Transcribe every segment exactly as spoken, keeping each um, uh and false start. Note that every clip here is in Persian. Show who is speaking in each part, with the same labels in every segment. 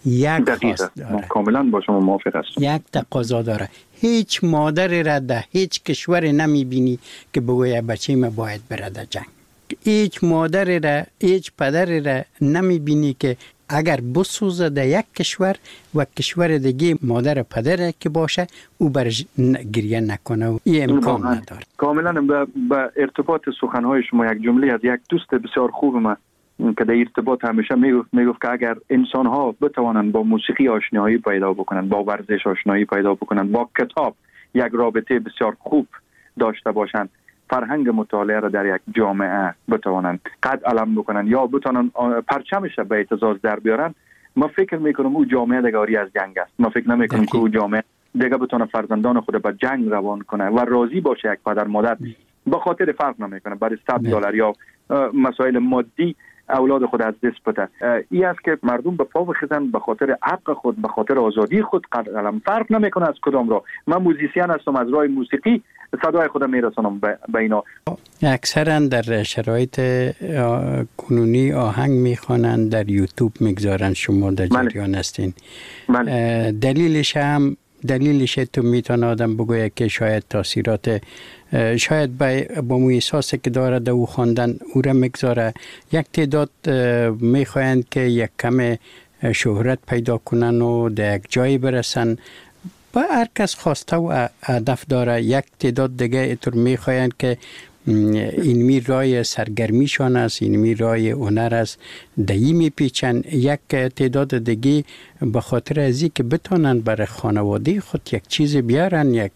Speaker 1: یک خواست داره.
Speaker 2: کاملا با شما موافق هستم.
Speaker 1: یک تقاضا داره. هیچ مادری را در هیچ کشوری نمی بینی که بگوید بچه ما باید برده جنگ. هیچ مادری را، هیچ پدری را نمی بینی که اگر بسوزه در یک کشور و کشور دیگه مادر پدر که باشه او برش گریه نکنه و این امکان نداره.
Speaker 2: کاملا به ارتباط سخنهای شما یک جمله از یک دوست بسیار خوب من که در ارتباط همیشه میگفت میگفت که اگر انسان ها بتوانند با موسیقی آشنایی پیدا بکنند، با ورزش آشنایی پیدا بکنند، با کتاب یک رابطه بسیار خوب داشته باشند، فرهنگ مطالعه را در یک جامعه بتوانند قد علم بکنند یا بتوانند پرچمش به اعتزاز در بیارن، ما فکر میکنم او جامعه دیگه آری از جنگ است. ما فکر نمیکنم که او جامعه دیگه بتونه فرزندان خود به جنگ روان کنه و راضی باشه یک پدر مادر به خاطر فرق نمیکنه برای صد دلار یا مسائل مادی اولاد خود از دست بده. این است که مردم به پا بخیزن به خاطر حق خود، به خاطر آزادی خود قلم فرق نمیکنه از کدام راه. من موزیسین هستم، از راه موسیقی صدای خودم میرسونم به اینا.
Speaker 1: اکثرا در شرایط کنونی آهنگ میخوانند، در یوتیوب میگذارن، شما در جریان هستین. بله. دلیلش هم دلیلش تو میتونه آدم بگویه که شاید تاثیرات شاید با مو احساسی که داره در او خواندن او را میگذاره. یک تعداد میخواهند که یک کم شهرت پیدا کنن و در یک جایی برسن. با هر کس خواسته و هدف داره. یک تعداد دیگه اینطور میخواهند که این می رای سرگرمیشان است، این می رای هنر است، دهی می پیچن. یک تعداد دیگه به خاطر ازی که بتونن برای خانواده خود یک چیز بیارن، یک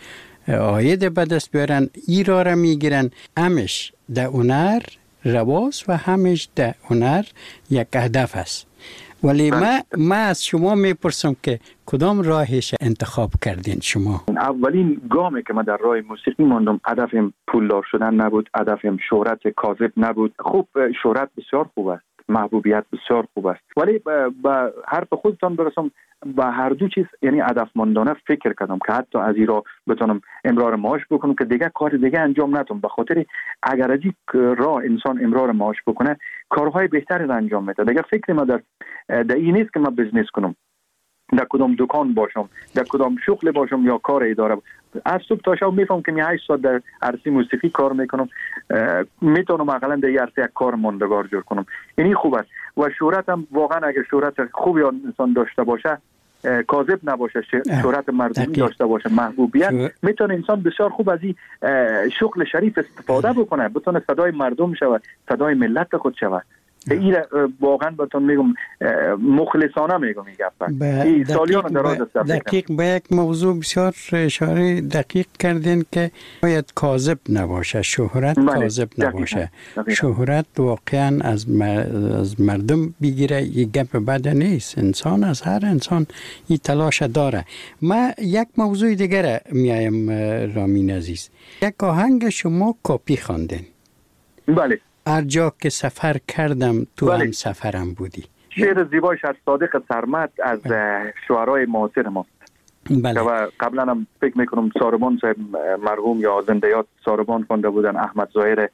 Speaker 1: عاید به دست بیارن، ای را را می گیرن. همش در هنر رواز و همش در هنر یک هدف است. ولی ما ما از شما میپرسم که کدام راهش انتخاب کردین شما؟
Speaker 2: اولین گامی که من در راه موسیقی ماندم هدفم پولدار شدن نبود، هدفم شهرت کاذب نبود. خوب شهرت بسیار خوب است، محبوبیت بسیار خوب است، ولی با حرف خودتان برسم با هر دو چیز یعنی هدف مندانه فکر کردم که حتی از این را بتونم امرار معاش بکنم که دیگه کار دیگه انجام ندم. به خاطر اگر از این راه انسان امرار معاش بکنه کارهای بهتری را انجام میده. دیگه فکر ما در در این نیست که من بزنس کنم، در کدام دکان باشم، در کدام شغل باشم یا کار اداره. از صبح تا شب میفهم که می هشت ساعت در عرصه موسیقی کار میکنم، میتونم حداقل در عرصه یک کار ماندگار جور کنم. یعنی خوب است. و شهرت هم واقعا اگر شهرت خوبی انسان داشته باشه، کاذب نباشه، شهرت مردمی داشته باشه، محبوبیت، میتونه انسان بسیار خوب از این شغل شریف استفاده بکنه، بتونه صدای مردم شود، صدای ملت خود شود. این واقعا بهتون میگم مخلصانه میگم این گپ. سالیان دراز است.
Speaker 1: دقیق به یک موضوع بسیار اشاره دقیق کردین که باید کاذب نباشه، شهرت کاذب نباشه. شهرت واقعا از از مردم بگیره یک گپ بد نیست. انسان از هر انسان این تلاش داره. ما یک موضوع دیگر میایم رامین عزیز. یک آهنگ شما کپی خواندین.
Speaker 2: بله.
Speaker 1: هر جا که سفر کردم تو بله. هم سفرم بودی.
Speaker 2: شعر زیبایش از صادق سرمد از بله. شعرهای معاصر ما. بله. و قبلا هم فکر میکنم ساربان صاحب مرحوم یا زندیات ساربان خوانده بودن، احمد ظاهر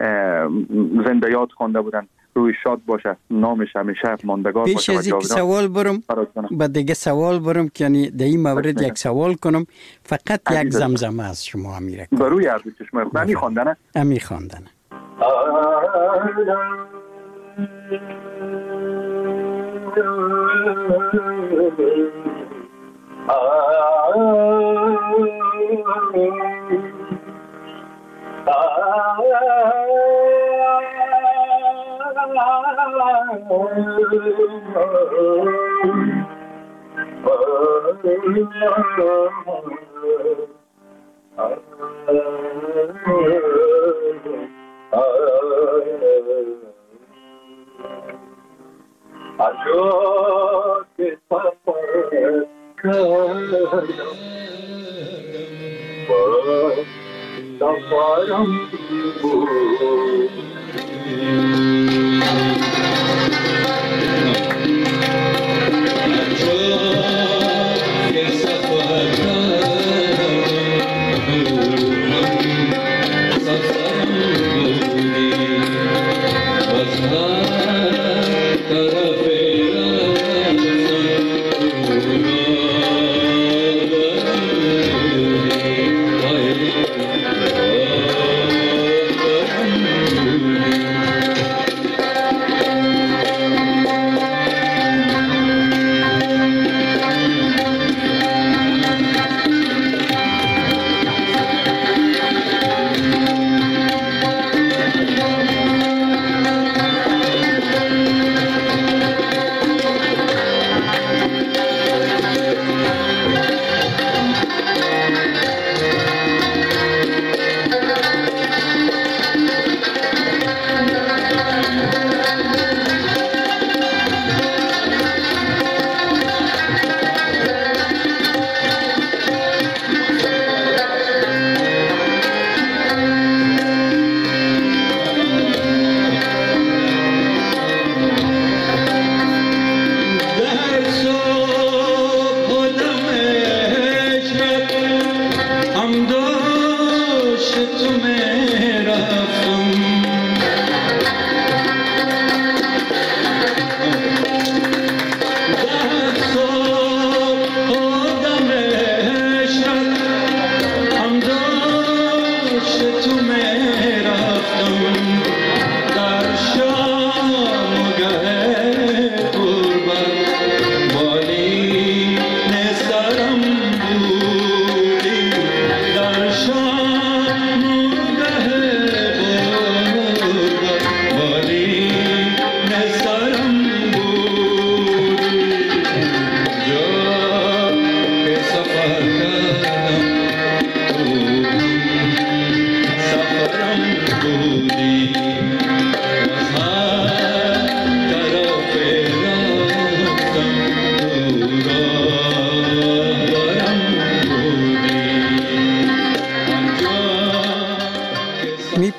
Speaker 2: زندیات خوانده بودن. روی شاد باشه، نامش همیشه ماندگار باشه.
Speaker 1: پیش از اینکه سوال برم با دیگه سوال برم که یعنی در این مورد یک سوال کنم، فقط یک زمزمه از شما امیره کنم.
Speaker 2: بروی عرض چشم امی خواندنه؟
Speaker 1: امی خواندنه.
Speaker 3: Thank you.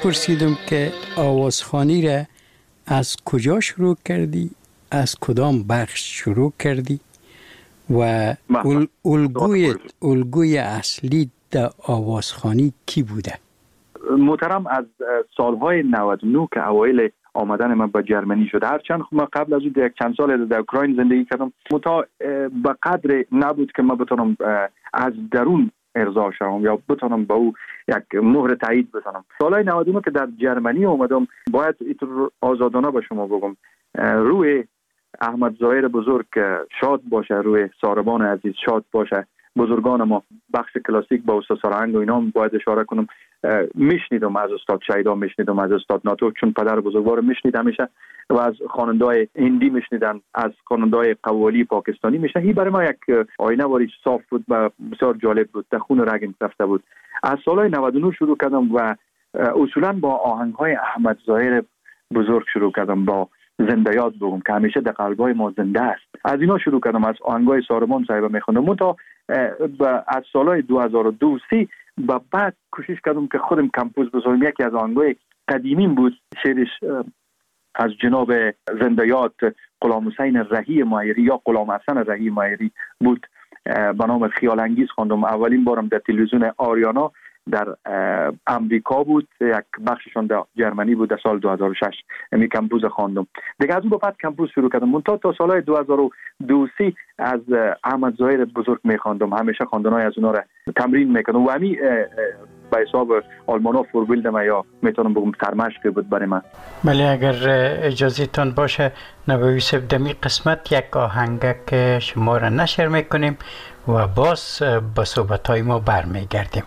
Speaker 1: میپرسیدم که آوازخوانی را از کجا شروع کردی؟ از کدام بخش شروع کردی؟ و الگوی الگوی اصلی در آوازخوانی کی بوده؟
Speaker 2: محترم، از سالهای نود و نه که اوایل آمدن من به جرمنی شده، هرچند ما قبل از اون یک چند سال در اوکراین زندگی کردم، متا به قدر نبود که ما بتونم از درون ارضا شوم یا بتونم با او یک مهر تایید بزنم. سالهای نود و نه که در جرمنی اومدم، باید اینطور آزادانه به شما بگم، روی احمد ظاهر بزرگ شاد باشه، روی ساربان عزیز شاد باشه، بزرگان ما بخش کلاسیک با استاد سارهنگ و اینا باید اشاره کنم، میشنیدم از استاد شیدا، میشنیدم از استاد ناتو، چون پدر بزرگوار میشنیدم میشه و از خواننده‌های هندی میشنیدن، از خواننده‌های قوالی پاکستانی میشه. این برای ما یک آینه واری صاف بود و بسیار جالب بود، در خون رگ رفته بود. از سالهای نود و نه شروع کردم و اصولا با آهنگ‌های احمد ظاهر بزرگ شروع کردم، با زنده یاد بگم که همیشه در قلب‌های ما زنده است. از اینا شروع کردم، از آهنگ‌های ساربان صاحب میخوندم. من تا از سالهای دو هزار و دو سی و بعد کوشش کردم که خودم کمپوز بزنم. یکی از آهنگ‌های قدیمیم بود، شعرش از جناب زنده یاد غلام حسین رهی مایری یا غلام حسن رهی مایری بود، به نام خیال انگیز خواندم. اولین بارم در تلویزیون آریانا در امریکا بود، یک بخششون در جرمنی بود، در سال دو هزار و شش می کمپوز خواندم. دیگه از اون بعد کمپوز شروع کردم. من تا تا سال دو هزار و دو سی از احمد ظاهر بزرگ می خواندم، همیشه خواندنای از اونها را تمرین میکردم و همین به حساب آلمانا فوربیلدم یا میتونم بگم سرمشق بود برای من.
Speaker 1: بله، اگر اجازه تان باشه نوی یوسف دمی قسمت یک آهنگ که شما را نشر میکنیم و باز به صحبت‌های ما برمیگردیم.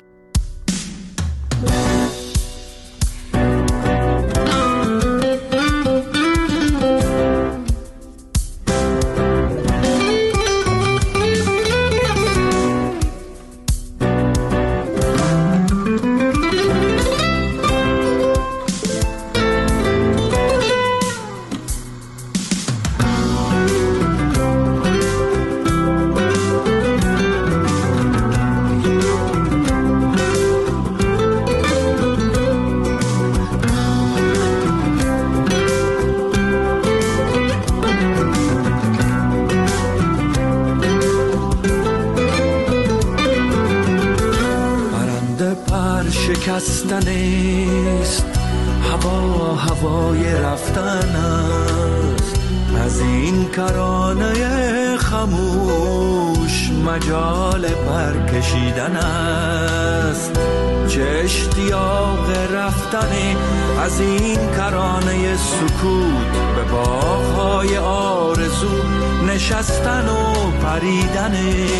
Speaker 3: شکستنیست، هوا هوای رفتن است، از این کرانه خموش مجال پر کشیدن است. چه اشتیاق رفتن از این کرانه سکوت به باغ‌های آرزو نشستن و پریدن.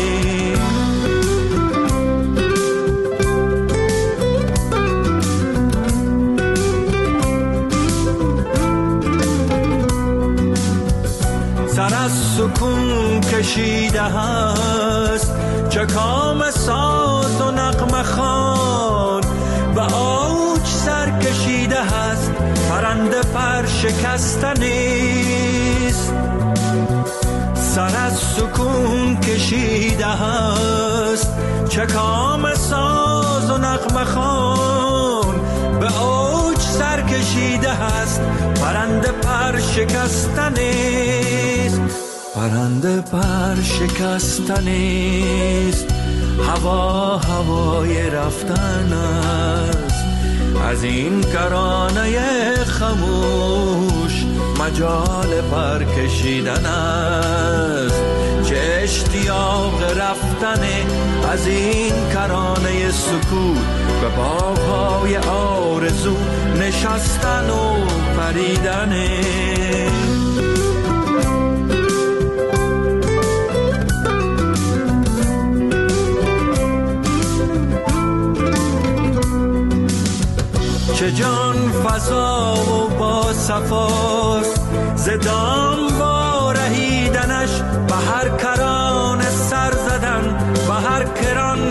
Speaker 3: سر از سکون کشیده هست، چه کام ساز و نغمه خوان، به اوج سر کشیده هست، پرنده پر شکسته نیست. سر از سکون کشیده هست، چه کام ساز و نغمه خوان، به اوج سر کشیده هست، پرنده پر شکسته نیست. پرنده پر شکسته نیست، هوا هوای رفتن است، از این کرانه خموش مجال پر کشیدن است. چه اشتیاق رفتن از این کرانه سکوت به باغ‌های آرزو نشستن و پریدن. چه جان فضا و با صفاست، زدام با رهیدنش، به هر کران سر زدن، به هر کران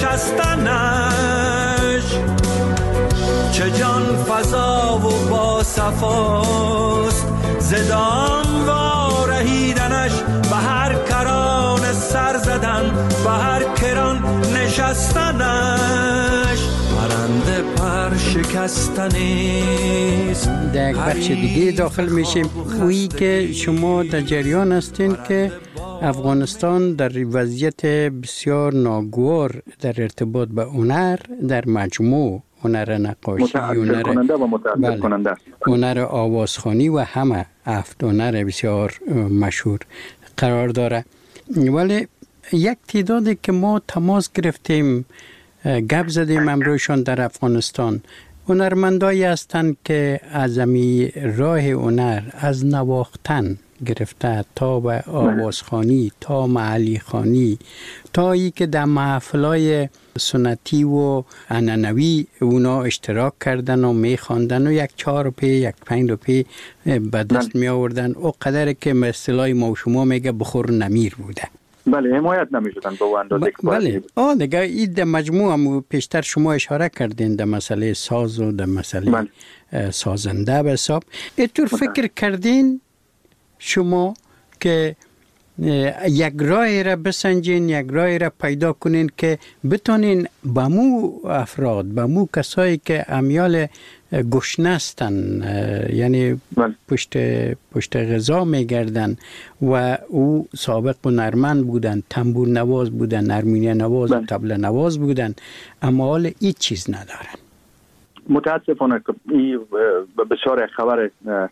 Speaker 3: نشستنش. چه جان فضا و با صفاست، زدام با رهیدنش، به هر کران سر زدن، به هر کران نشستنش. پرنده پر شکستنش، شکستنیست.
Speaker 1: در یک بخش دیگه داخل میشیم، اویی که شما در جریان هستین که افغانستان در وضعیت بسیار ناگوار در ارتباط به هنر، در مجموع هنر نقاشی، هنر
Speaker 2: کننده و متأثر کننده،
Speaker 1: هنر آوازخوانی و همه هفت هنر بسیار مشهور قرار داره. ولی یک تعدادی که ما تماس گرفتیم، گپ زدیم امروزشان در افغانستان، هنرمندایی هستند که از امی راه هنر، از نواختن گرفته تا به آوازخوانی، تا محلی خوانی، تا ای که در محفلای سنتی و عنعنوی اونا اشتراک کردن و میخواندن و یک چهار روپیه، یک پنج روپیه به دست می آوردن، او قدر که اصطلاح ما و شما میگه بخور نمیر بوده.
Speaker 2: بله، حمایت نمیشدن به اون اندازه که
Speaker 1: بله. آه دیگه این در مجموع هم پیشتر شما اشاره کردین در مسئله ساز و در مسئله بله. سازنده به حساب. اینطور فکر کردین شما که یک راهی را بسنجین، یک راهی را پیدا کنین که بتونین به مو افراد، به مو کسایی که امیال گشنه هستن، یعنی بله. پشت پشت غذا میگردن و او سابق هنرمند بودن، تنبور نواز بودن، ارمینی نواز بله. و طبله نواز بودن، اما حال هیچ چیز ندارن.
Speaker 2: متاسفانه این بسیار خبر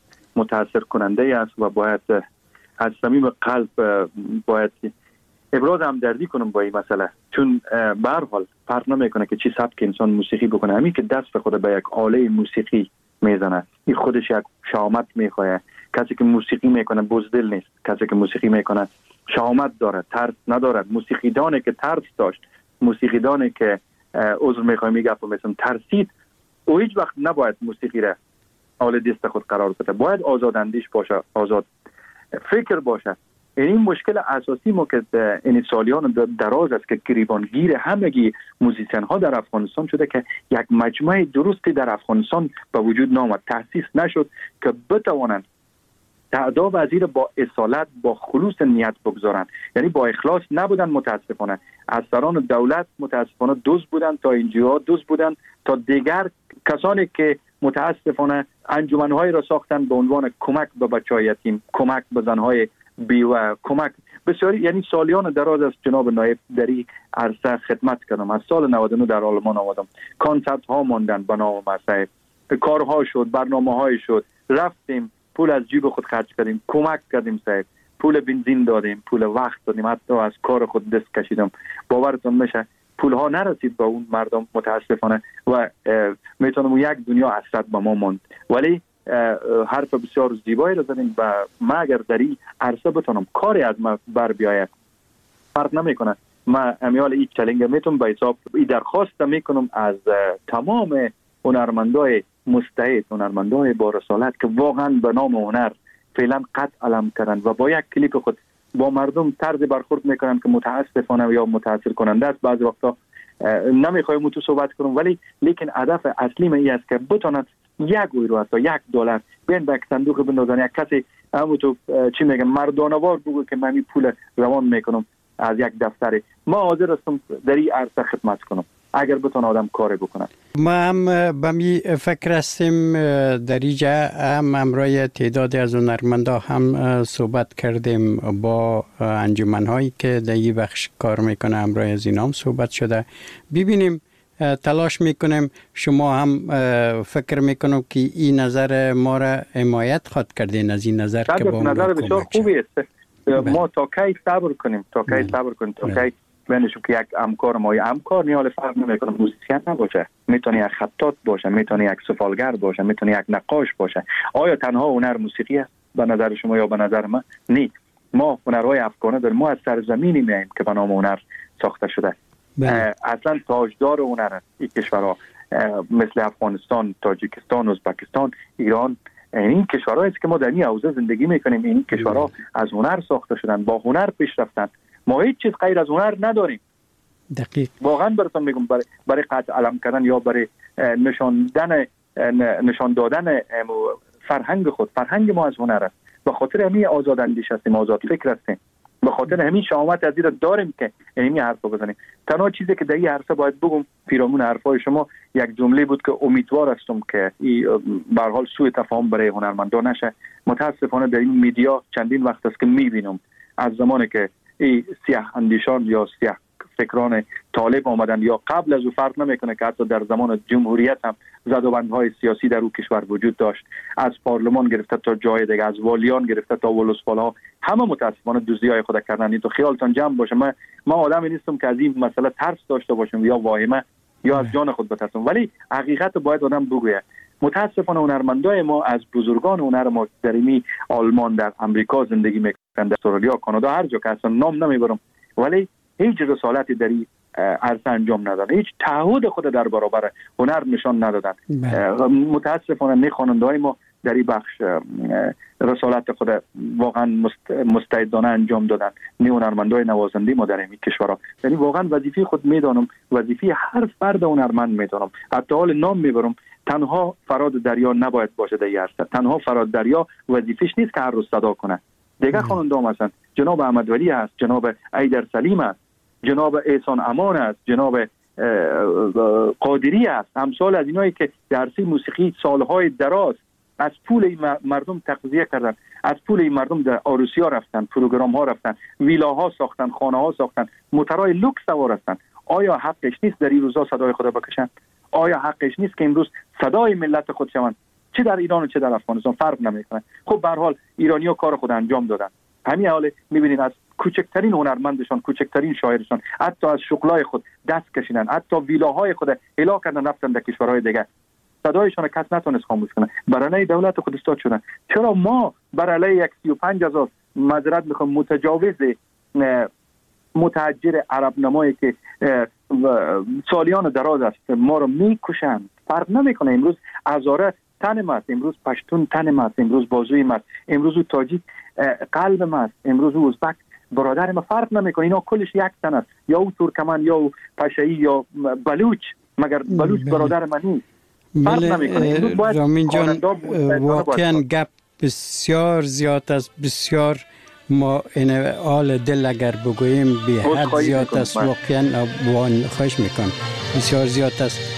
Speaker 2: متاثر کننده است و باید از صمیم قلب باید ابراز همدردی کنم با این مسئله، چون به هر حال فرق نمیکنه که چی سبک انسان موسیقی بکنه، همین که دست به خود به یک آله موسیقی میزنه این خودش یک شهامت میخواه. کسی که موسیقی میکنه بزدل نیست، کسی که موسیقی میکنه شهامت داره، ترس نداره. موسیقیدانی که ترس داشت، موسیقیدانی که عذر میخواه میگه مثلا ترسید، او هیچ وقت نباید موسیقی را آله دست خود قرار بده، باید آزاد اندیش باشه، آزاد فکر باشه. این مشکل اساسی ما که این سالیان دراز است که گریبانگیر همگی موزیسین ها در افغانستان شده که یک مجموعه درستی در افغانستان به وجود نامد، تأسیس نشد که بتوانند تعدا وزیر با اصالت، با خلوص نیت بگذارند. یعنی با اخلاص نبودن. متاسفانه از سران دولت متاسفانه دوز بودن، تا اینجا دوز بودن، تا دیگر کسانی که متاسفانه انجمن‌های را ساختن به عنوان کمک به بچه‌های یتیم، کمک به زن‌های بیوه، کمک بسیاری. یعنی سالیان دراز است جناب نایب در این عرصه خدمت کردم. از سال نود و نه در آلمان آمدم، کانسرت ها ماندن به نام مسعود، کارها شد، برنامه های شد، رفتیم پول از جیب خود خرج کردیم، کمک کردیم صاحب، پول بنزین دادیم، پول وقت دادیم، حتی از کار خود دست کشیدم. باورتون میشه پول ها نرسید به اون مردم متاسفانه و میتونم یک دنیا حسرت به ما ماند. ولی حرف بسیار زیبایی را زدیم و ما اگر در این عرصه بتونم کاری از ما بر بیاید فرق نمیکنه. ما امیال این چالنج میتونم به حساب این درخواست میکنم از تمام هنرمندای مستعد، هنرمندای با رسالت که واقعا به نام هنر فعلا قد علم کردن و با یک کلیپ خود با مردم طرز برخورد میکنن که متاسفانه یا متاثر کننده است. بعضی وقتا نمیخوایم تو صحبت کنم، ولی لیکن هدف اصلی من این است که بتونن یک یورو تا یک دلار بین به صندوق بندازن، یک کسی همون تو چی میگم مردانوار بگو که من این پول روان میکنم از یک دفتر. ما حاضر هستم در این عرصه خدمت کنم اگر بتونه آدم کاری بکنه.
Speaker 1: ما هم به می فکر هستیم در اینجا هم امروی تعدادی از هنرمندا هم صحبت کردیم با انجمن‌هایی که در این بخش کار میکنه، امروی از اینا هم صحبت شده. ببینیم تلاش میکنیم، شما هم فکر میکنم که این نظر ما را حمایت خواهد کردین از این نظر که با
Speaker 2: نظر بسیار خوبی است. ما تا کی صبر کنیم، تا کی صبر کنیم، تا کی بینشون که یک همکار ما همکار نیال فرق نمیکنه، موزیسین نباشه، میتونه یک خطاط باشه، میتونه یک سفالگر باشه، میتونه یک نقاش باشه. آیا تنها هنر موسیقی است به نظر شما یا به نظر من؟ نه، ما هنرهای افغانه داریم، ما از سرزمینی میایم که به نام هنر ساخته شده. اصلا تاجدار هنر است این کشورها، مثل افغانستان، تاجیکستان، ازبکستان، ایران. این کشورهایی است که ما در این حوزه زندگی میکنیم. این کشورها از هنر ساخته شدن، با هنر پیش رفتن. ما هیچ چیز غیر از هنر نداریم.
Speaker 1: دقیق.
Speaker 2: واقعا براتون میگم برای برای قطع علم کردن یا برای نشان دادن نشان دادن فرهنگ خود، فرهنگ ما از هنر است. به خاطر همین آزاد اندیش هستیم، آزاد فکر هستیم، به خاطر همین شهامت از این داریم که همین حرفا بزنیم. تنها چیزی که در این عرصه باید بگم پیرامون حرفای شما یک جمله بود که امیدوار هستم که به هر حال سوء تفاهم برای هنرمندان نشه. متاسفانه در این میدیا چندین وقت است که میبینم از زمانی که این سیاه اندیشان یا سیاه فکران طالب آمدن یا قبل از او فرق نمیکنه که حتی در زمان جمهوریت هم زدوبندهای سیاسی در او کشور وجود داشت، از پارلمان گرفته تا جای دیگه، از والیان گرفته تا ولسوالا، همه متاسفانه دوزیای خود کردن. این تو خیالتان جمع باشه، من ما آدمی نیستم که از این مسئله ترس داشته باشم یا واهمه یا از جان خود بترسم، ولی حقیقت باید آدم بگوید. متاسفانه هنرمندای ما از بزرگان هنر ما در این آلمان، در امریکا زندگی میکنند، در استرالیا، کانادا، هر جا که اصلا نام نمیبرم، ولی هیچ رسالتی در این عرصه انجام ندادن، هیچ تعهد خود در برابر هنر نشان ندادن. متاسفانه نه خواننده‌های ما در این بخش رسالت خود واقعا مستعدانه انجام دادن، نه هنرمندای نوازنده ما در این کشورها. یعنی واقعا وظیفه خود میدانم، وظیفه هر فرد هنرمند میدانم. حتی حال نام میبرم، تنها فراد دریا نباید باشه در این عرصه. تنها فراد دریا وظیفه‌اش نیست که هر روز صدا کنه. دیگه خواننده هم هستن، جناب احمد ولی است، جناب ایدر سلیم است، جناب احسان امان است، جناب قادری است، امثال از اینایی که در عرصه موسیقی سالهای دراز از پول مردم تغذیه کردن، از پول این مردم در عروسی ها رفتن، پروگرام ها رفتن، ویلاها ساختن، خانه ها ساختن، موترهای لوکس سوار هستن. آیا حقش نیست در این روزا صدای خود بکشن؟ آیا حقش نیست که امروز صدای ملت خود شوند؟ چه در ایران و چه در افغانستان فرق نمیکنه. خب به هر حال ایرانی‌ها کار خود انجام دادن. همین حال می‌بینید از کوچکترین هنرمندشان، کوچکترین شاعرشان، حتی از شغلای خود دست کشیدن، حتی ویلاهای خود الا کردن رفتن در کشورهای دیگه. صدایشان کس نتونست خاموش کنه. بر علیه دولت خود استاد شدن. چرا ما بر علیه یک سی و پنج هزار معذرت میخوام متجاوز متحجر عرب نمایی که سالیان دراز است ما رو میکشند؟ فرق نمیکنه. امروز هزاره تن ماست، امروز پشتون تن ماست، امروز بازوی ماست، امروز او تاجیک قلب ماست، امروز او ازبک برادر ما. فرق نمیکنه، اینا کلش یک تن است، یا او ترکمن یا او پشایی یا بلوچ، مگر بلوچ برادر من نیست.
Speaker 1: بله رامین جان، واقعا گپ بسیار زیاد است، بسیار ما این آل دل اگر بگوییم به حد زیاد است، واقعا خواهش میکنم بسیار زیاد است.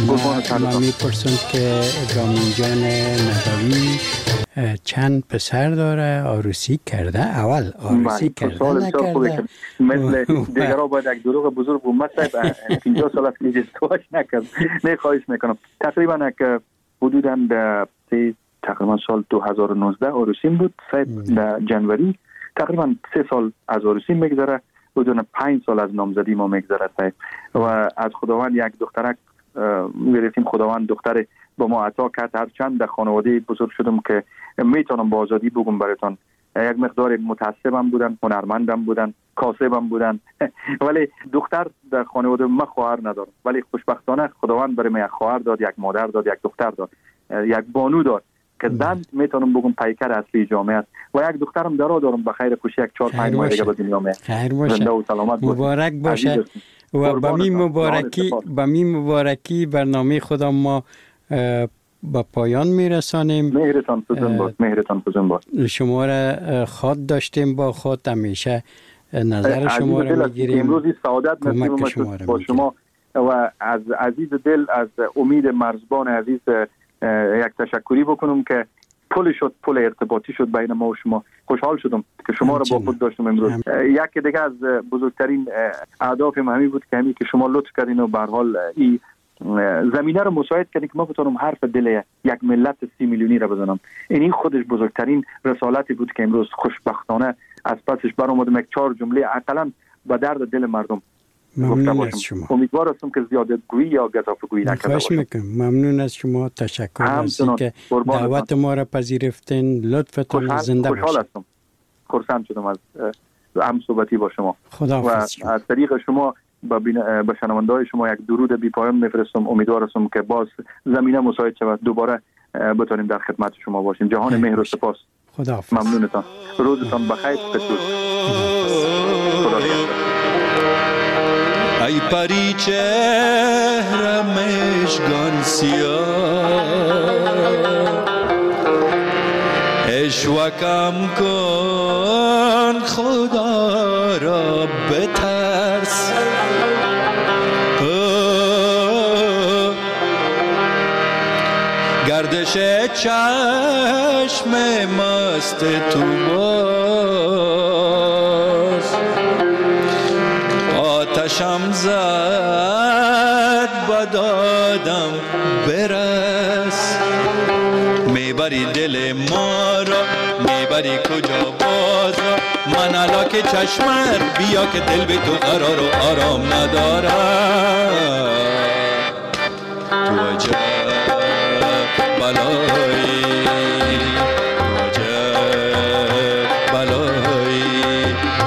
Speaker 1: من میپرسم که رامین جان نجوی چند پسر داره، عروسی کرده؟ اول عروسی کرده نکرده؟
Speaker 2: مثل دیگرها باید یک دروغ بزرگ بود صاحب پنجاه سال است که ازدواج نکرد. نه خواهش میکنم. تقریبا که حدودا در تقریبا سال دو هزار و نوزده عروسیم بود صاحب در جنوری. تقریبا سه سال از عروسی میگذره، حدودا پنج سال از نامزدی ما میگذره صاحب. و از خداوند یک دخترک میرسیم. خداوند دختر با ما عطا کرد. هر چند در خانواده بزرگ شدم که میتونم با آزادی بگم براتون، یک مقدار متعصبم بودن، هنرمندم بودن، کاسبم بودن ولی دختر در خانواده ما خواهر ندارم. ولی خوشبختانه خداوند برای من یک خواهر داد، یک مادر داد، یک دختر داد، یک بانو داد که زن میتونم بگم پیکر اصلی جامعه است. و یک دخترم درا دارم به خیر خوشی یک چهار پنج ماه دیگه به دنیا میاد.
Speaker 1: خیر باشه، مبارک باشه. و با می مبارکی با می مبارکی برنامه خودم ما با پایان میرسانیم.
Speaker 2: مهرتان فزون باد، مهرتان فزون باد.
Speaker 1: شما را خود داشتیم با خود، همیشه نظر شما را میگیریم.
Speaker 2: امروزی سعادت نصیب شما با شما و از عزیز دل، از امید مرزبان عزیز یک تشکری بکنم که پل شد، پل ارتباطی شد بین ما و شما. خوشحال شدم که شما را با خود داشتم امروز. یک دیگه از بزرگترین اهداف همین بود که همین که شما لطف کردین و به هر حال این زمینه رو مساعد کردین که ما بتونم حرف دل یک ملت سی میلیونی را بزنم. این خودش بزرگترین رسالتی بود که امروز خوشبختانه از پسش برآمدم. یک چهار جمله حداقل به درد دل مردم
Speaker 1: ممنون از شما.
Speaker 2: امیدوار هستم که زیاده گویی یا گزافه گویی نکرده باشم.
Speaker 1: میکنم. ممنون از شما. تشکر از اینکه دعوت ما را پذیرفتین. لطفتون زنده باشید.
Speaker 2: خوشحال هستم. خرسند شدم از هم صحبتی با شما.
Speaker 1: خداحافظ.
Speaker 2: و از طریق شما با به شنونده‌های شما یک درود بی پایان میفرستم. امیدوار هستم که باز زمینه مساعد شود دوباره بتونیم در خدمت شما باشیم. جهان مهر و سپاس.
Speaker 1: خداحافظ.
Speaker 2: ممنونتان. روزتان بخیر. خدا
Speaker 3: ای پری چهره مشگان سیاه، اشوکم کن خدا را بترس. گردش چشم مست تو باز، آتشم زد بدادم برس. میبری دل ما را، میبری کجا باز را. من علا که چشمت بیا که دل به تو قرار و آرام ندارم. تو عجب بلایی، تو عجب بلایی.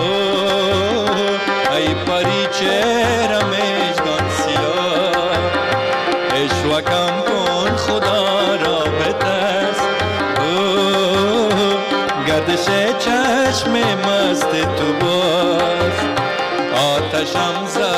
Speaker 3: اوه ای پری چهره مژگان سیاه، اشوکم کن خدا را بترس. اوه گردش چشم مست تو باز، آتشم زد